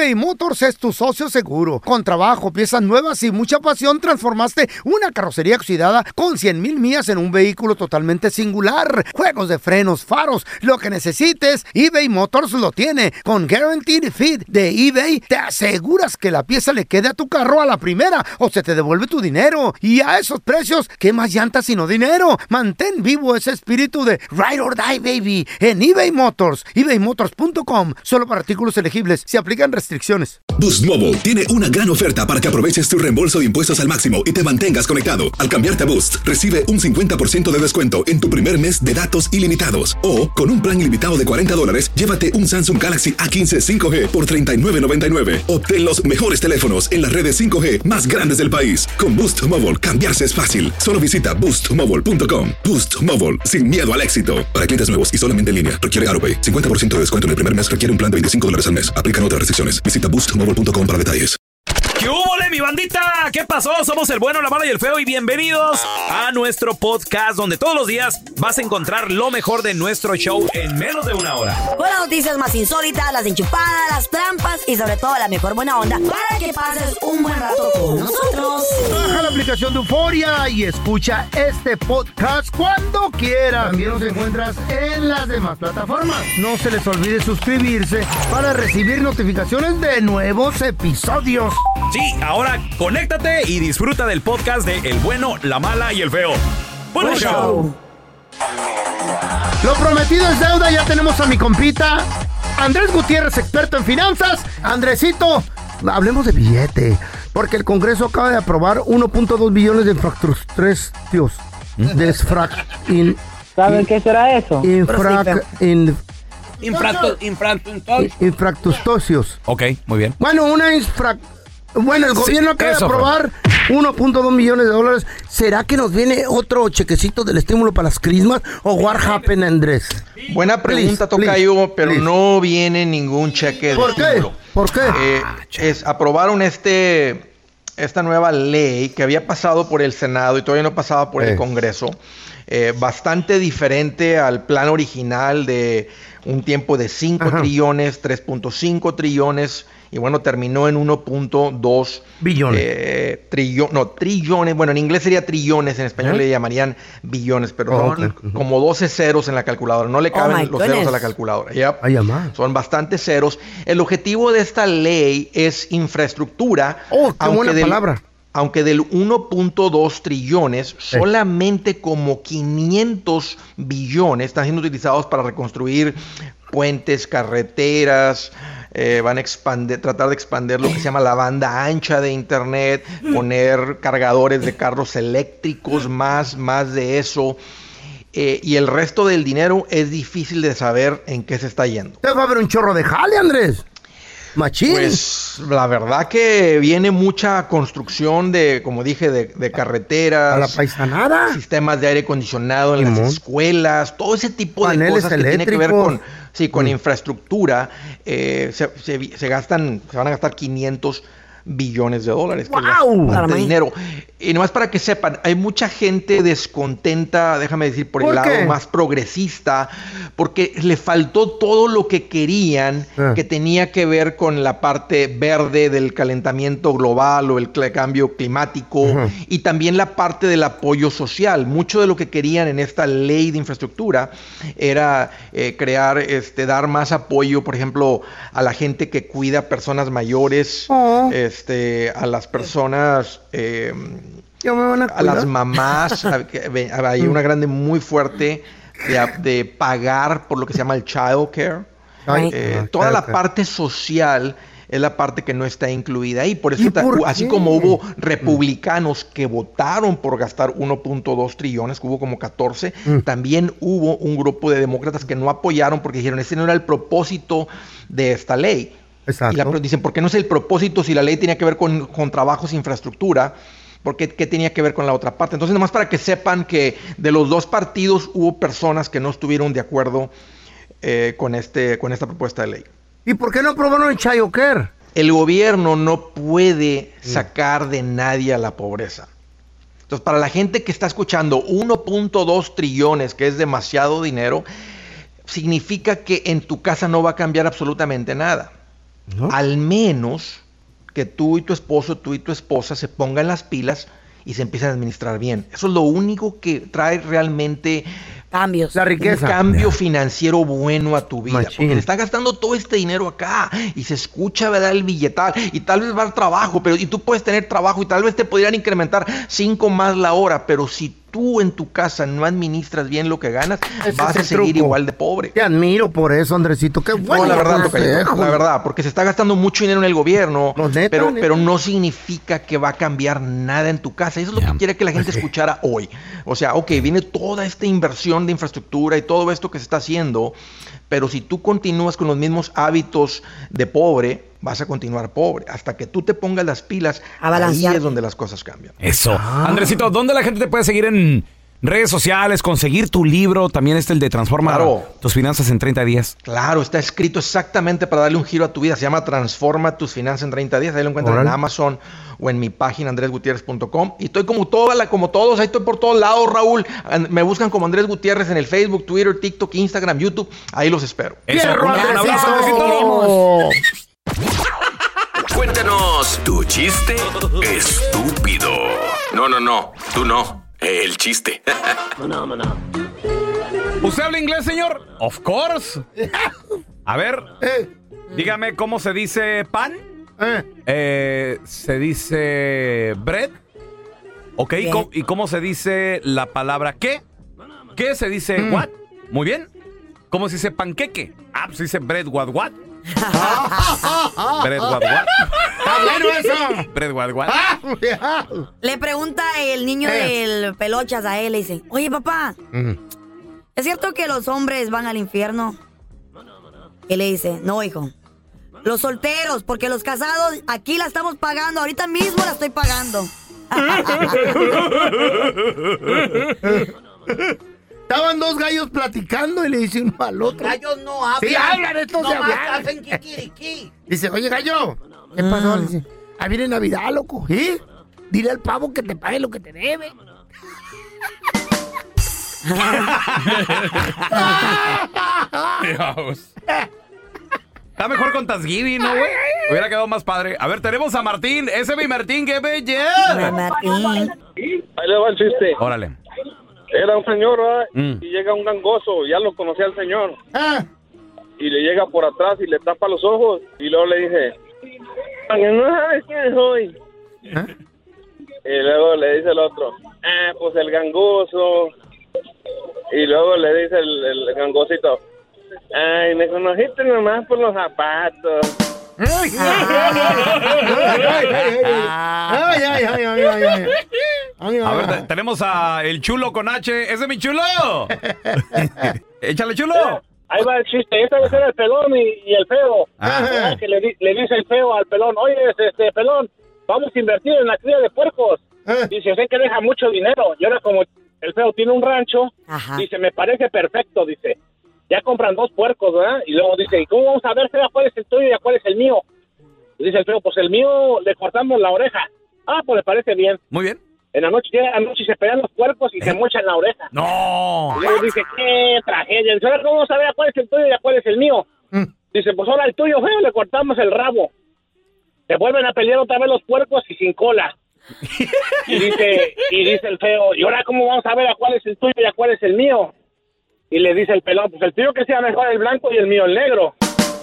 eBay Motors es tu socio seguro. Con trabajo, piezas nuevas y mucha pasión, transformaste una carrocería oxidada con 100,000 millas en un vehículo totalmente singular. Juegos de frenos, faros, lo que necesites, eBay Motors lo tiene. Con Guaranteed Fit de eBay, te aseguras que la pieza le quede a tu carro a la primera o se te devuelve tu dinero. Y a esos precios, ¿qué más llantas sino dinero? Mantén vivo ese espíritu de Ride or Die, baby, en eBay Motors. ebaymotors.com. Solo para artículos elegibles. Se aplican restricciones. Boost Mobile tiene una gran oferta para que aproveches tu reembolso de impuestos al máximo y te mantengas conectado. Al cambiarte a Boost, recibe un 50% de descuento en tu primer mes de datos ilimitados. O, con un plan ilimitado de $40, llévate un Samsung Galaxy A15 5G por $39.99. Obtén los mejores teléfonos en las redes 5G más grandes del país. Con Boost Mobile, cambiarse es fácil. Solo visita boostmobile.com. Boost Mobile, sin miedo al éxito. Para clientes nuevos y solamente en línea, requiere AutoPay. 50% de descuento en el primer mes requiere un plan de $25 al mes. Aplican otras restricciones. Visita boostmobile.com para detalles. ¿Qué hubo, mi bandita? ¿Qué pasó? Somos el bueno, la mala y el feo y bienvenidos a nuestro podcast donde todos los días vas a encontrar lo mejor de nuestro show en menos de una hora. Con las noticias más insólitas, las enchupadas, las trampas y sobre todo la mejor buena onda para que pases un buen rato con nosotros. Baja la aplicación de Euforia y escucha este podcast cuando quieras. También nos encuentras en las demás plataformas. No se les olvide suscribirse para recibir notificaciones de nuevos episodios. Sí, ahora conéctate y disfruta del podcast de El Bueno, la Mala y el Feo. ¡Buen show! Lo prometido es deuda, ya tenemos a mi compita Andrés Gutiérrez, experto en finanzas. Andresito, hablemos de billete, porque el Congreso acaba de aprobar 1.2 billones de ¿Saben qué será eso? Infractustosios. Ok, muy bien. Bueno, el gobierno acaba de aprobar 1.2 millones de dólares. ¿Será que nos viene otro chequecito del estímulo para las crismas? ¿O what happened, Andrés? Buena pregunta, Tocayo, pero no viene ningún cheque de estímulo. ¿Por qué? Aprobaron esta nueva ley que había pasado por el Senado y todavía no pasaba por el Congreso. Bastante diferente al plan original de un tiempo de 5 trillones, 3.5 trillones. Y bueno, terminó en 1.2 billones. Trillones. Bueno, en inglés sería trillones, en español le llamarían billones, pero son como 12 ceros en la calculadora. No le caben los ceros a la calculadora. Son bastantes ceros. El objetivo de esta ley es infraestructura. ¡Qué buena palabra! Aunque del 1.2 trillones, solamente como 500 billones están siendo utilizados para reconstruir puentes, carreteras. Van a tratar de expandir lo que se llama la banda ancha de internet, poner cargadores de carros eléctricos, más de eso. Y el resto del dinero es difícil de saber en qué se está yendo. Va a haber un chorro de jale, Andrés. Machín. Pues la verdad que viene mucha construcción de, como dije, de carreteras. A la paisanada. Sistemas de aire acondicionado en las escuelas. Todo ese tipo de cosas que tiene que ver con infraestructura. Se van a gastar 500 billones de dólares. ¡Wow! Bastante dinero. Y nomás para que sepan, hay mucha gente descontenta, déjame decir, por el lado más progresista, porque le faltó todo lo que querían, que tenía que ver con la parte verde del calentamiento global o el cambio climático, y también la parte del apoyo social. Mucho de lo que querían en esta ley de infraestructura era dar más apoyo, por ejemplo, a la gente que cuida a personas mayores, a las personas, a las mamás. Hay una grande muy fuerte de pagar por lo que se llama el child care. Toda la parte social es la parte que no está incluida ahí. Por eso, así como hubo republicanos que votaron por gastar 1.2 trillones, que hubo como 14, también hubo un grupo de demócratas que no apoyaron porque dijeron, ese no era el propósito de esta ley. Exacto. Y dicen, ¿por qué no es el propósito si la ley tenía que ver con trabajos e infraestructura? ¿Por qué tenía que ver con la otra parte? Entonces, nomás para que sepan que de los dos partidos hubo personas que no estuvieron de acuerdo con esta propuesta de ley. ¿Y por qué no aprobaron el Child Care? El gobierno no puede sacar de nadie a la pobreza. Entonces, para la gente que está escuchando 1.2 trillones, que es demasiado dinero, significa que en tu casa no va a cambiar absolutamente nada. Al menos que tú y tu esposo, tú y tu esposa se pongan las pilas y se empiecen a administrar bien. Eso es lo único que trae realmente cambios. La riqueza. Un cambio financiero bueno a tu vida. Machín. Porque le están gastando todo este dinero acá y se escucha, ¿verdad? El billetal y tal vez va al trabajo, pero y tú puedes tener trabajo y tal vez te podrían incrementar 5 más la hora, pero si tú en tu casa no administras bien lo que ganas, vas a seguir igual de pobre. Te admiro por eso, Andresito. Qué bueno. No, la verdad, Tocayito, la verdad, porque se está gastando mucho dinero en el gobierno, pero no significa que va a cambiar nada en tu casa. Eso es lo que quiere que la gente escuchara hoy. O sea, ok, viene toda esta inversión de infraestructura y todo esto que se está haciendo, pero si tú continúas con los mismos hábitos de pobre, vas a continuar pobre. Hasta que tú te pongas las pilas, ahí es donde las cosas cambian. Eso. Andresito, ¿dónde la gente te puede seguir en redes sociales, conseguir tu libro? También el de Transforma tus finanzas en 30 días. Claro, está escrito exactamente para darle un giro a tu vida. Se llama Transforma tus finanzas en 30 días. Ahí lo encuentran en Amazon o en mi página andresgutierrez.com. Y estoy como todos, ahí estoy por todos lados, Raúl. Me buscan como Andrés Gutiérrez en el Facebook, Twitter, TikTok, Instagram, YouTube. Ahí los espero. Eso, un abrazo, Andresito. Cuéntanos tu chiste estúpido. No, tú no. El chiste. ¿Usted habla inglés, señor? Of course. A ver, dígame cómo se dice pan. Se dice bread. Ok, ¿y cómo se dice la palabra qué? ¿Qué se dice what? Muy bien. ¿Cómo se dice panqueque? Pues se dice bread what. Bread what. ¡Está bueno eso! Bread what. Le pregunta el niño del pelochas a él, le dice, oye, papá, ¿es cierto que los hombres van al infierno? Y le dice, no, hijo. Los solteros, porque los casados aquí la estamos pagando. Ahorita mismo la estoy pagando. Estaban dos gallos platicando y le dice uno al otro. Gallos no hablan. Sí, hablan estos de hablar. Hacen kikiriki. Dice, oye, gallo, ¿qué pasó? Le dice, ahí viene Navidad, loco. ¿Sí? Dile al pavo que te pague lo que te debe. Dios. Está mejor con Thanksgiving, ¿no, güey? Hubiera quedado más padre. A ver, tenemos a Martín. Ese es mi Martín, qué belleza. Martín. Ahí le va el chiste. Órale. Era un señor, ¿verdad? Y llega un gangoso, ya lo conocía el señor. Y le llega por atrás y le tapa los ojos. Y luego le dice, no sabes quién soy. Y luego le dice el otro, pues el gangoso. Y luego le dice el gangosito, ay, me conociste nomás por los zapatos. A ver, tenemos a el chulo con H. ¡Ese es mi chulo! ¡Échale, chulo! Ahí va el chiste. Esta vez era el pelón y el feo. Que le dice el feo al pelón, oye, pelón, vamos a invertir en la cría de puercos. Dice, sé que deja mucho dinero. Y ahora como el feo tiene un rancho, dice, me parece perfecto, dice. Ya compran 2 puercos, ¿verdad? Y luego dice, ¿y cómo vamos a ver, feo, cuál es el tuyo y cuál es el mío? Y dice el feo, pues el mío le cortamos la oreja. Pues le parece bien. Muy bien. En la noche se pelean los puercos y se mochan la oreja. ¡No! Y luego dice, qué tragedia. Dice, ahora cómo vamos a ver cuál es el tuyo y cuál es el mío. Dice, pues ahora el tuyo, feo, le cortamos el rabo. Se vuelven a pelear otra vez los puercos y sin cola. y dice el feo, ¿y ahora cómo vamos a ver cuál es el tuyo y cuál es el mío? Y le dice el pelón, pues el tuyo que sea mejor el blanco y el mío el negro.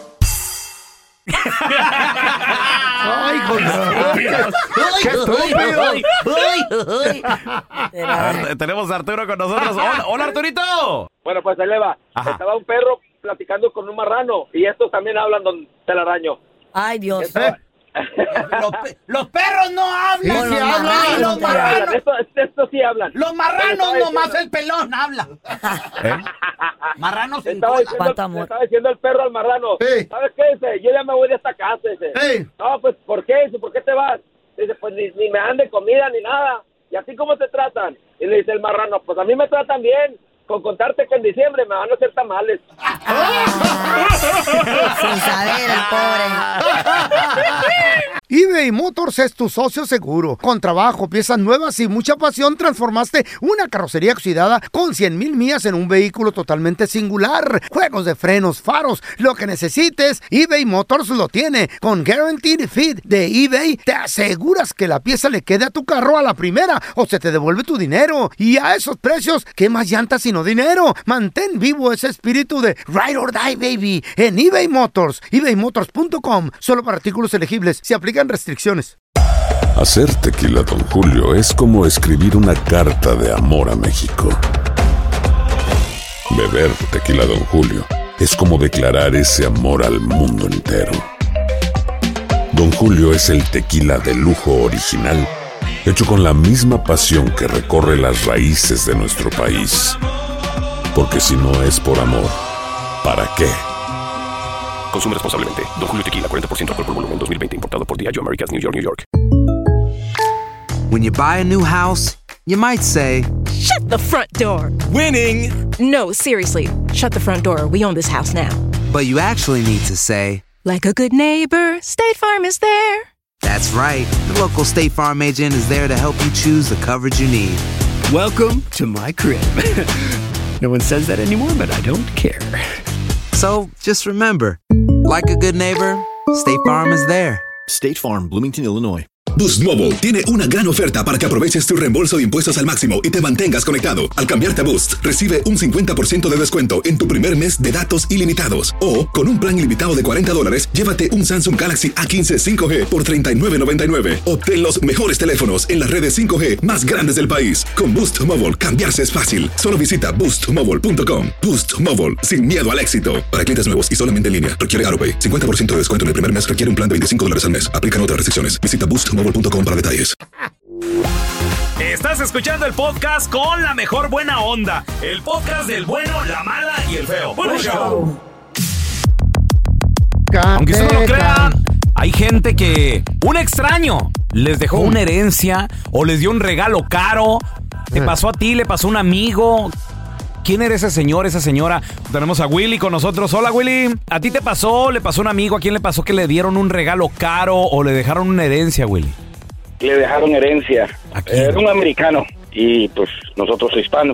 ¡Ay, con ¡qué estúpido! A ver, tenemos a Arturo con nosotros. ¡Hola, Arturito! Bueno, pues ahí le va. Estaba un perro platicando con un marrano y estos también hablan don telaraño. Ay, Dios. Los perros no hablan. Sí, hablan. Los marranos. Estos sí hablan. Los marranos nomás el pelón habla. Marranos sin estaba cola. estaba diciendo el perro al marrano. ¿Sabes qué? Dice, yo ya me voy de esta casa. Dice, no, pues, ¿por qué? Dice, ¿por qué te vas? Dice, pues ni me dan de comida ni nada. ¿Y así cómo te tratan? Y le dice el marrano, pues a mí me tratan bien. Con contarte que en diciembre me van a hacer tamales. Sin saber, el pobre. Y eBay Motors es tu socio seguro. Con trabajo, piezas nuevas y mucha pasión, transformaste una carrocería oxidada con 100,000 millas en un vehículo totalmente singular. Juegos de frenos, faros, lo que necesites, eBay Motors lo tiene. Con Guaranteed Fit de eBay, te aseguras que la pieza le quede a tu carro a la primera o se te devuelve tu dinero. Y a esos precios, ¿qué más llantas sino dinero? Mantén vivo ese espíritu de Ride or Die, baby, en eBay Motors. ebaymotors.com. Solo para artículos elegibles. Se aplican restricciones. Hacer tequila Don Julio es como escribir una carta de amor a México. Beber tequila Don Julio es como declarar ese amor al mundo entero. Don Julio es el tequila de lujo original, hecho con la misma pasión que recorre las raíces de nuestro país. Porque si no es por amor, ¿para qué? Consume responsablemente. Don Julio Tequila, 40% alcohol por volumen, 2020. Importado por Diageo Americas, New York, New York. When you buy a new house, you might say, "Shut the front door." Winning. No, seriously. Shut the front door. We own this house now. But you actually need to say, like a good neighbor, State Farm is there. That's right. The local State Farm agent is there to help you choose the coverage you need. Welcome to my crib. No one says that anymore, but I don't care. So, just remember, like a good neighbor, State Farm is there. State Farm, Bloomington, Illinois. Boost Mobile tiene una gran oferta para que aproveches tu reembolso de impuestos al máximo y te mantengas conectado. Al cambiarte a Boost, recibe un 50% de descuento en tu primer mes de datos ilimitados. O, con un plan ilimitado de $40, llévate un Samsung Galaxy A15 5G por $39.99. Obtén los mejores teléfonos en las redes 5G más grandes del país. Con Boost Mobile, cambiarse es fácil. Solo visita boostmobile.com. Boost Mobile, sin miedo al éxito. Para clientes nuevos y solamente en línea, requiere AutoPay. 50% de descuento en el primer mes requiere un plan de $25 al mes. Aplican otras restricciones. Visita boostmobile.com para detalles. Estás escuchando el podcast con la mejor buena onda. El podcast del bueno, la mala y el feo. ¡Buen show! Aunque usted no lo crea, hay gente que un extraño les dejó una herencia o les dio un regalo caro. Te pasó a ti, le pasó a un amigo. ¿Quién era ese señor, esa señora? Tenemos a Willy con nosotros. Hola, Willy. ¿A ti te pasó? ¿Le pasó a un amigo? ¿A quién le pasó que le dieron un regalo caro o le dejaron una herencia, Willy? Le dejaron herencia. Era un americano y pues nosotros hispanos.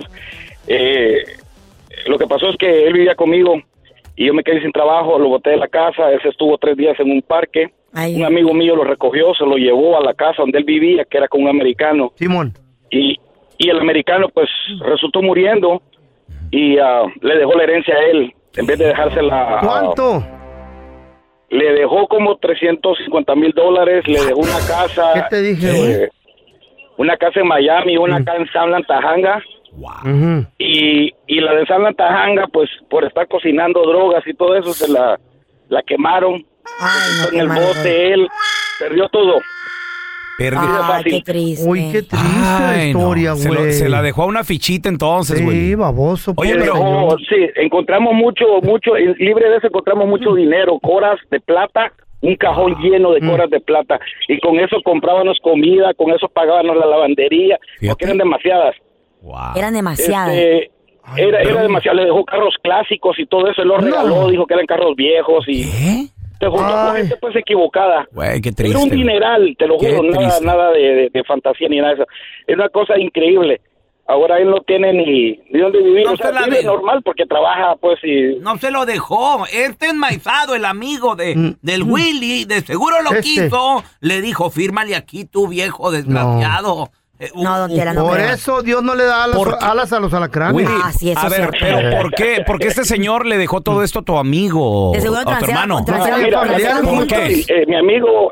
Lo que pasó es que él vivía conmigo y yo me quedé sin trabajo, lo boté de la casa. Él se estuvo 3 días en un parque. Un amigo mío lo recogió, se lo llevó a la casa donde él vivía, que era con un americano. Simón. Y el americano pues resultó muriendo y le dejó la herencia a él en vez de dejársela. ¿Cuánto? Le dejó como $350,000, le dejó una casa. ¿Qué te dije, una casa en Miami, una acá en San Tajanga. Wow. Y la de San Tajanga, pues por estar cocinando drogas y todo eso, se la quemaron. Ay, no, en el bote, él perdió todo. Qué triste. Uy, qué triste la historia, güey. Se la dejó a una fichita entonces, güey. Sí, baboso. Oye, pero sí, encontramos mucho, libre de eso encontramos mucho dinero, coras de plata, un cajón lleno de coras de plata. Y con eso comprábamos comida, con eso pagábamos la lavandería, porque eran demasiadas. Wow. Eran demasiadas. Era demasiado, le dejó carros clásicos y todo eso, él lo regaló, dijo que eran carros viejos y... ¿Qué? Te juntó con gente pues equivocada. Güey, qué triste. Era un dineral, te lo juro, nada de fantasía ni nada de eso. Es una cosa increíble. Ahora él no tiene ni dónde vivir. No, o sea, vive normal porque trabaja pues y... No se lo dejó. Este enmaizado, el amigo del Willy, de seguro lo quiso. Le dijo, fírmale aquí tu viejo desgraciado. Por eso Dios no le da alas a los alacranes. Willy, a ver, pero ¿por qué este señor le dejó todo esto a tu amigo? De seguro a tu hermano. ¿Por qué? Mi amigo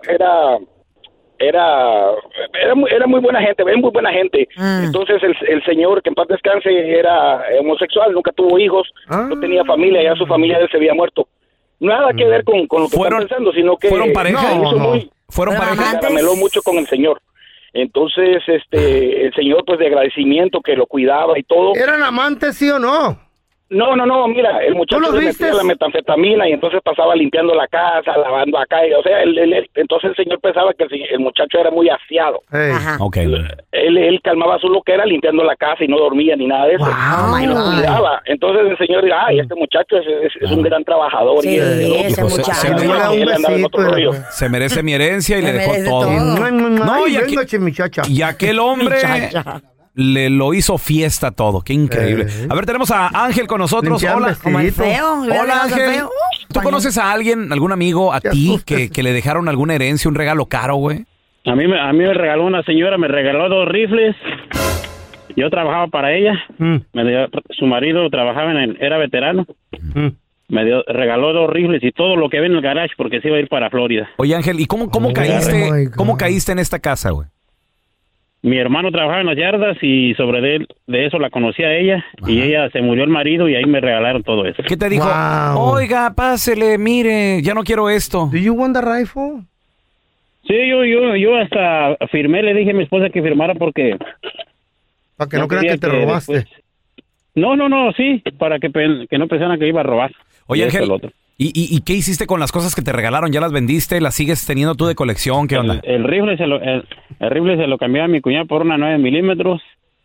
era muy buena gente, es muy buena gente. Entonces el señor, que en paz descanse, era homosexual, nunca tuvo hijos, no tenía familia, ya su familia de él se había muerto. Nada que ver con lo que están pensando, sino que fueron pareja. Fueron pareja. Se carameló mucho con el señor. Entonces, el señor, pues, de agradecimiento, que lo cuidaba y todo. ¿Eran amantes, sí o no? No, mira, el muchacho le metía la metanfetamina y entonces pasaba limpiando la casa, lavando acá, o sea, entonces el señor pensaba que el muchacho era muy aseado. Okay. Él calmaba su loquera limpiando la casa y no dormía ni nada de eso. Y lo cuidaba. Entonces el señor diría, este muchacho es un gran trabajador. Sí, ese muchacho. Se merece mi herencia y le dejó todo. No, y aquel hombre le lo hizo fiesta todo. Qué increíble. A ver, tenemos a Ángel con nosotros. Hola. Como el feo. Hola, Ángel. ¿Tú conoces a alguien, algún amigo, a ti, que le dejaron alguna herencia, un regalo caro, güey? A mí me regaló una señora, me regaló 2 rifles. Yo trabajaba para ella. Su marido trabajaba era veterano. Me regaló 2 rifles y todo lo que ve en el garage porque se iba a ir para Florida. Oye, Ángel, ¿y cómo caíste en esta casa, güey? Mi hermano trabajaba en las yardas y de eso la conocí a ella. Y ella se murió el marido y ahí me regalaron todo eso. ¿Qué te dijo? Oiga, pásele, mire, ya no quiero esto. ¿Do you want the rifle? Sí, yo hasta firmé, le dije a mi esposa que firmara porque... Para que no crean que te robaste. Después... No, sí, para que no pensaran que iba a robar. Oye, Ángel, ¿y qué hiciste con las cosas que te regalaron? ¿Ya las vendiste? ¿Las sigues teniendo tú de colección? ¿Qué onda? El rifle se lo cambié a mi cuñada por una 9 milímetros.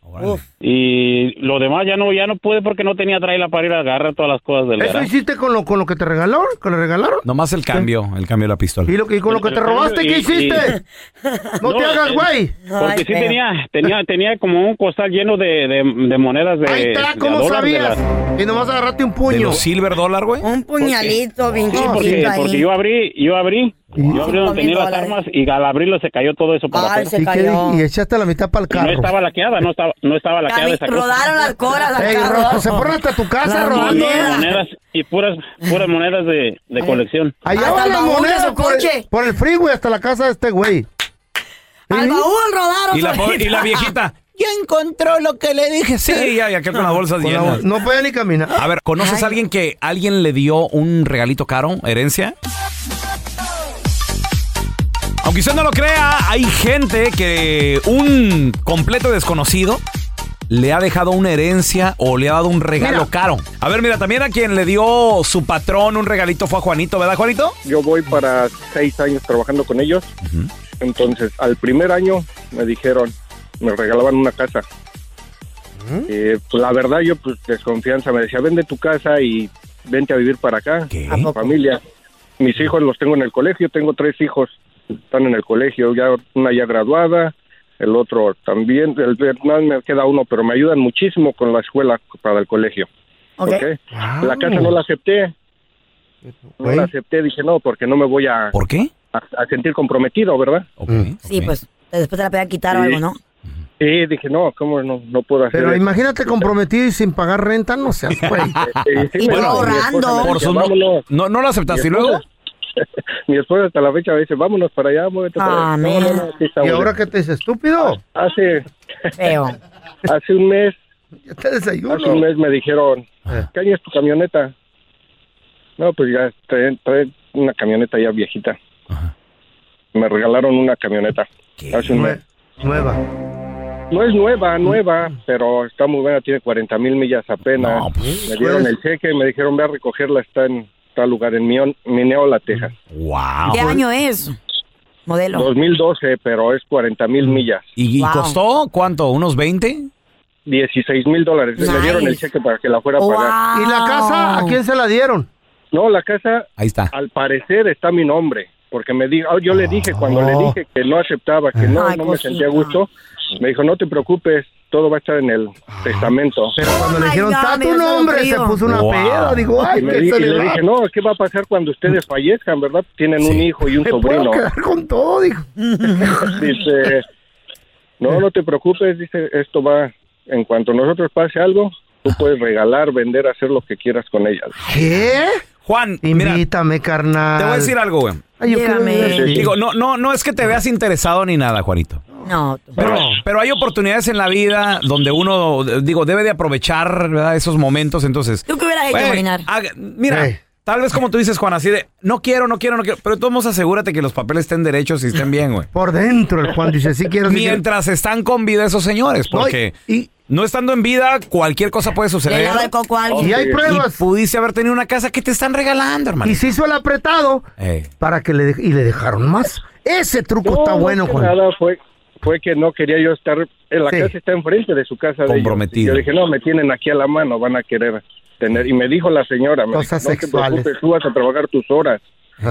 Y lo demás ya no pude porque no tenía trailer para ir a agarrar todas las cosas del ¿Eso garage. hiciste con lo que te regalaron? ¿Que le regalaron? Nomás el cambio de la pistola. ¿Y con lo que te robaste qué hiciste? No te hagas, güey. Porque sí tenía como un costal lleno de monedas de Ahí está, ¿cómo sabías? Y nomás agarraste un puño. ¿De los silver dólar, güey? Un puñalito bien chiquito ahí. Porque yo abrí donde tenía las armas y al abrirlo se cayó todo eso para afuera. Se cayó. Y echaste la mitad para el carro. No estaba laqueada, no estaba laqueada esa cosa. Rodaron las coras al carro. Se fueron hasta tu casa rodando. Monedas y puras monedas de colección. Allá van las monedas por el freeway hasta la casa de este güey. Al baúl rodaron. Y la viejita... Ya encontró lo que le dije. Sí, ya con las bolsas llenas. No puede ni caminar. A ver, ¿conoces a alguien que alguien le dio un regalito caro, herencia? Aunque usted no lo crea, hay gente que un completo desconocido le ha dejado una herencia o le ha dado un regalo caro. A ver, mira, también a quien le dio su patrón un regalito fue a Juanito, ¿verdad, Juanito? Yo voy para 6 años trabajando con ellos. Entonces, al primer año me regalaban una casa. Pues la verdad, yo pues desconfianza, me decía, vende tu casa y vente a vivir para acá. ¿Qué? Mi familia. Mis hijos los tengo en el colegio, tengo 3 hijos, están en el colegio, ya una ya graduada, el otro también, me queda uno, pero me ayudan muchísimo con la escuela para el colegio. Okay. La casa no la acepté. No la acepté, dije no, porque no me voy a... ¿Por qué? A sentir comprometido, ¿verdad? Sí, pues después te la pueden quitar o algo, ¿no? Sí, dije, no, ¿cómo no puedo hacer Pero eso? imagínate comprometido y sin pagar renta, no seas güey. Y bueno, ahorrando. Por su no lo aceptaste y luego... Mi esposa hasta la fecha me dice, vámonos para allá, muévete para allá. ¿Y ahora qué te dice, estúpido? Hace un mes. Ya te desayuno. Hace un mes me dijeron, ¿qué año es tu camioneta? No, pues ya trae una camioneta ya viejita. Me regalaron una camioneta. Hace un mes. Nueva. No es nueva, pero está muy buena, tiene 40,000 millas apenas. No, pues, me dieron el cheque y me dijeron, ve a recogerla, está en tal lugar, en Minneola, Texas. Wow. ¿Qué año es? Modelo. 2012, pero es 40,000 millas. ¿Y costó cuánto? ¿Unos 20? $16,000. Nice. Le dieron el cheque para que la fuera a pagar. ¿Y la casa a quién se la dieron? No, la casa, ahí está. Al parecer está mi nombre, porque yo le dije, cuando le dije que no aceptaba, que no me sentía a gusto, me dijo, no te preocupes, todo va a estar en el testamento. Pero cuando le dijeron, está tu nombre, se puso una peda. Digo, ay, y le dije, no, ¿qué va a pasar cuando ustedes fallezcan, verdad? Tienen un hijo y un sobrino. ¿Puedo quedar con todo? Dijo. Dice, no te preocupes, dice, esto va, en cuanto a nosotros pase algo, tú puedes regalar, vender, hacer lo que quieras con ella. ¿Qué? Juan, invítame, mira, carnal. Te voy a decir algo, güey. Digo, no es que te veas interesado ni nada, Juanito. No. Pero hay oportunidades en la vida donde uno, debe de aprovechar, ¿verdad? Esos momentos, entonces. ¿Tú qué hubieras hecho, Marinar? Mira, tal vez como tú dices, Juan, así de, no quiero, pero de todos modos asegúrate que los papeles estén derechos y estén bien, güey. Por dentro, el Juan dice, sí quiero. Mientras están con vida esos señores, porque... no estando en vida, cualquier cosa puede suceder. Le lava el coco a alguien. Y hay pruebas. Y pudiste haber tenido una casa que te están regalando, hermano. Y se hizo el apretado para que le dejaron más. Ese truco está bueno, Juan. Nada, fue que no quería yo estar... La casa está enfrente de su casa. Comprometido. Yo dije, no, me tienen aquí a la mano, van a querer tener... Y me dijo la señora, no te preocupes, tú vas a trabajar tus horas.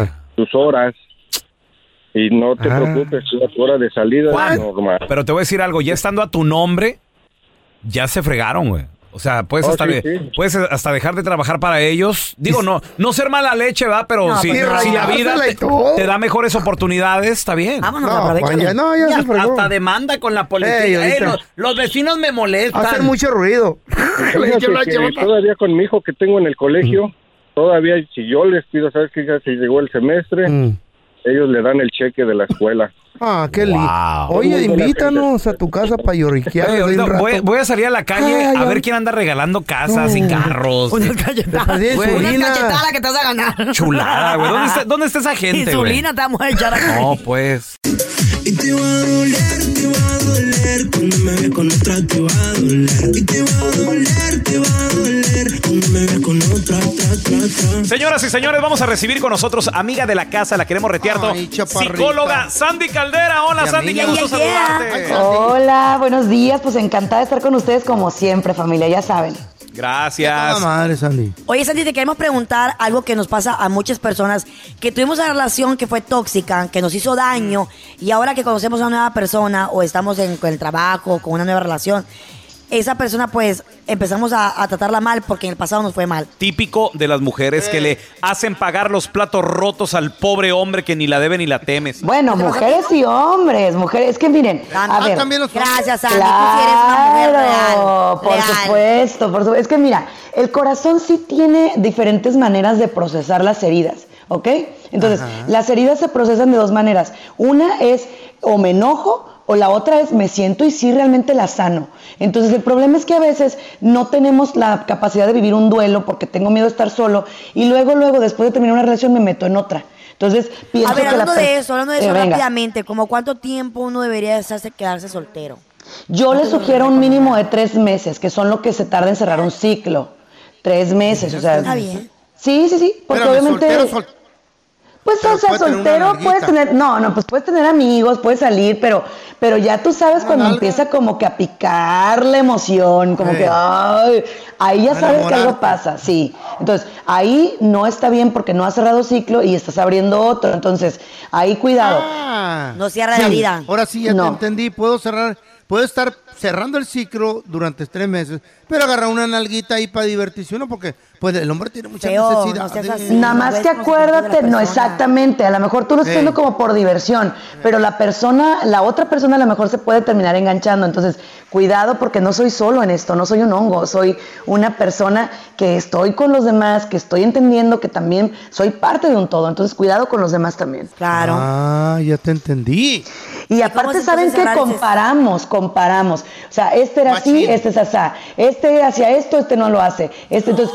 Y no te preocupes, tu hora de salida es normal. Pero te voy a decir algo, ya estando a tu nombre, ya se fregaron, güey. O sea, puedes hasta dejar de trabajar para ellos. Digo, no ser mala leche, ¿verdad? Pero si la vida te da mejores oportunidades, está bien. Vámonos, hasta demanda con la policía. Los vecinos me molestan. Hacen mucho ruido. Todavía con mi hijo que tengo en el colegio, todavía si yo les pido, ¿sabes qué? Ya si llegó el semestre, ellos le dan el cheque de la escuela. Ah, qué lindo. Oye, invítanos a tu casa para lloriquear. Voy a salir a la calle a ver quién anda regalando casas y carros. Una cachetada. Una cachetada que te vas a ganar. Chulada, güey. ¿Dónde está esa gente, güey? Insulina te vamos a echar aquí. No, pues. Y te va a doler cuando me veas con otra, te va a doler. Y te va a doler cuando me veas con otra, Señoras y señores, vamos a recibir con nosotros amiga de la casa, la queremos retear, psicóloga Sandy Caldera. Hola, Sandy, qué gusto saludarte. Hola, buenos días, pues encantada de estar con ustedes como siempre, familia, ya saben. Gracias. Madre, Sandy. Oye, Sandy, te queremos preguntar algo que nos pasa a muchas personas, que tuvimos una relación que fue tóxica, que nos hizo daño, y ahora que conocemos a una nueva persona o estamos en el trabajo, con una nueva relación, esa persona pues empezamos a tratarla mal porque en el pasado nos fue mal. Típico de las mujeres que le hacen pagar los platos rotos al pobre hombre que ni la debe ni la temes. Bueno, mujeres y hombres, es que miren, a ver. Gracias, Sandy, claro, tú sí eres una mujer real. Por supuesto. Es que mira, el corazón sí tiene diferentes maneras de procesar las heridas, ¿ok? Entonces, las heridas se procesan de dos maneras. Una es o me enojo, o la otra es me siento y sí realmente la sano. Entonces el problema es que a veces no tenemos la capacidad de vivir un duelo porque tengo miedo de estar solo y luego después de terminar una relación me meto en otra. Entonces pienso que hablando de eso rápidamente, ¿como cuánto tiempo uno debería quedarse soltero? Yo le sugiero un mínimo de 3 meses, que son lo que se tarda en cerrar un ciclo. 3 meses, o sea. Está bien. Sí, porque obviamente... Pues, o sea, soltero puedes tener, pues puedes tener amigos, puedes salir, pero ya tú sabes cuando empieza como que a picar la emoción, como que, ahí ya sabes que algo pasa, sí. Entonces, ahí no está bien porque no has cerrado ciclo y estás abriendo otro, entonces, ahí cuidado. No cierra la herida. Ahora sí, ya te entendí, puedo estar cerrando el ciclo durante 3 meses, pero agarrar una nalguita ahí para divertirse uno, porque pues el hombre tiene mucha necesidad. Nada más que acuérdate, no exactamente, a lo mejor tú lo estás haciendo como por diversión, pero la otra persona a lo mejor se puede terminar enganchando, entonces cuidado porque no soy solo en esto, no soy un hongo, soy una persona que estoy con los demás, que estoy entendiendo que también soy parte de un todo, entonces cuidado con los demás también. Claro. Ah, ya te entendí. Y aparte, ¿saben qué? Comparamos. O sea, este era así, este es asá. Este hacía esto, este no lo hace. Entonces,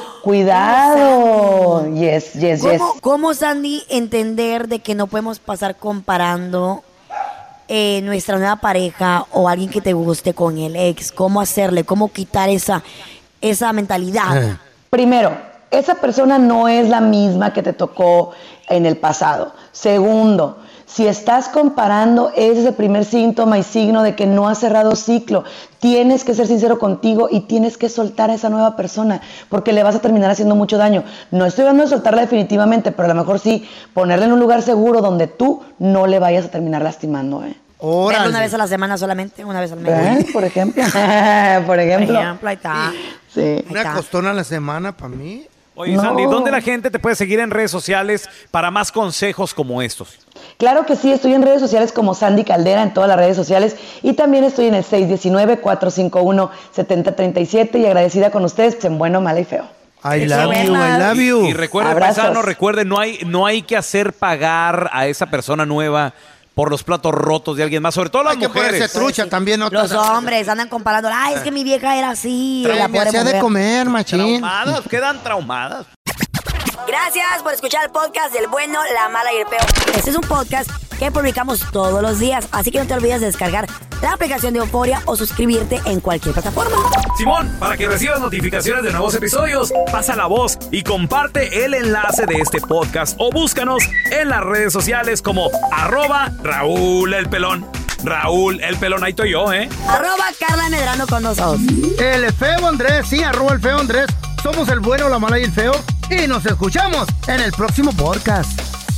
cuidado. Yes. ¿Cómo, Sandy, entender de que no podemos pasar comparando nuestra nueva pareja o alguien que te guste con el ex? ¿Cómo hacerle? ¿Cómo quitar esa mentalidad? Primero, esa persona no es la misma que te tocó en el pasado. Segundo, si estás comparando, ese es el primer síntoma y signo de que no has cerrado ciclo. Tienes que ser sincero contigo y tienes que soltar a esa nueva persona porque le vas a terminar haciendo mucho daño. No estoy hablando de soltarla definitivamente, pero a lo mejor sí ponerla en un lugar seguro donde tú no le vayas a terminar lastimando. Verlo una vez a la semana solamente, una vez al mes. Por ejemplo. Ahí está. Sí. Una costona a la semana para mí. Oye, Sandy, ¿dónde la gente te puede seguir en redes sociales para más consejos como estos? Claro que sí, estoy en redes sociales como Sandy Caldera, en todas las redes sociales, y también estoy en el 619-451-7037 y agradecida con ustedes en bueno, malo y feo. I love you. Y recuerde, paisano, no hay que hacer pagar a esa persona nueva por los platos rotos de alguien más, sobre todo las mujeres. Que trucha también. Los hombres andan comparando, es que mi vieja era así. Me hacía de comer, machín. Quedan traumadas. Gracias por escuchar el podcast del bueno, la mala y el peor. Este es un podcast que publicamos todos los días, así que no te olvides de descargar la aplicación de Euforia o suscribirte en cualquier plataforma. Simón, para que recibas notificaciones de nuevos episodios, pasa la voz y comparte el enlace de este podcast o búscanos en las redes sociales como @Raúl el Pelón. Raúl el Pelón, ahí estoy yo, @Carla Medrano con nosotros. El feo Andrés, sí, @el feo Andrés. Somos el bueno, la mala y el feo. Y nos escuchamos en el próximo podcast.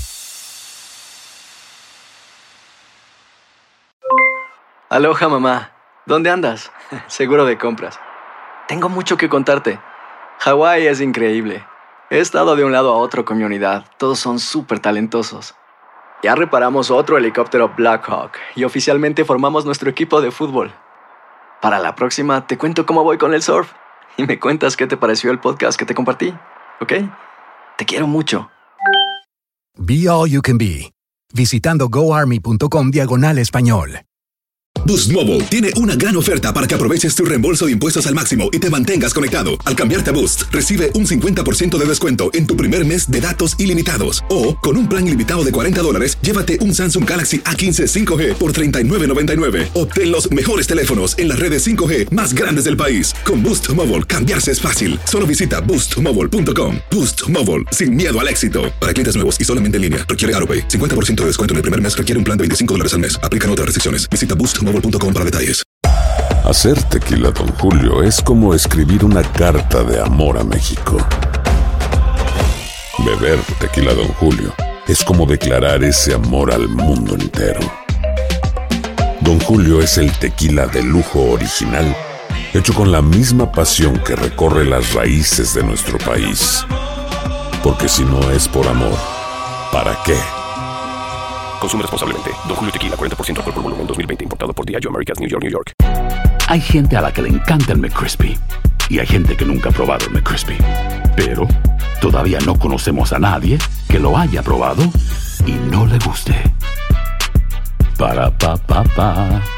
Aloha, mamá. ¿Dónde andas? Seguro de compras. Tengo mucho que contarte. Hawái es increíble. He estado de un lado a otro con mi unidad. Todos son súper talentosos. Ya reparamos otro helicóptero Blackhawk y oficialmente formamos nuestro equipo de fútbol. Para la próxima te cuento cómo voy con el surf y me cuentas qué te pareció el podcast que te compartí, ¿ok? Te quiero mucho. Be All You Can Be, visitando goarmy.com/español. Boost Mobile tiene una gran oferta para que aproveches tu reembolso de impuestos al máximo y te mantengas conectado. Al cambiarte a Boost, recibe un 50% de descuento en tu primer mes de datos ilimitados. O, con un plan ilimitado de $40, llévate un Samsung Galaxy A15 5G por $39.99. Obtén los mejores teléfonos en las redes 5G más grandes del país. Con Boost Mobile, cambiarse es fácil. Solo visita boostmobile.com. Boost Mobile, sin miedo al éxito. Para clientes nuevos y solamente en línea, requiere AutoPay. 50% de descuento en el primer mes requiere un plan de $25 al mes. Aplican otras restricciones. Visita boostmobile.com para detalles. Hacer tequila Don Julio es como escribir una carta de amor a México. Beber tequila Don Julio es como declarar ese amor al mundo entero. Don Julio es el tequila de lujo original, hecho con la misma pasión que recorre las raíces de nuestro país. Porque si no es por amor, ¿para qué? Consume responsablemente. Don Julio Tequila, 40% alcohol por volumen, 2020. Importado por Diageo Americas, New York, New York. Hay gente a la que le encanta el McCrispy y hay gente que nunca ha probado el McCrispy. Pero todavía no conocemos a nadie que lo haya probado y no le guste. Para pa pa pa.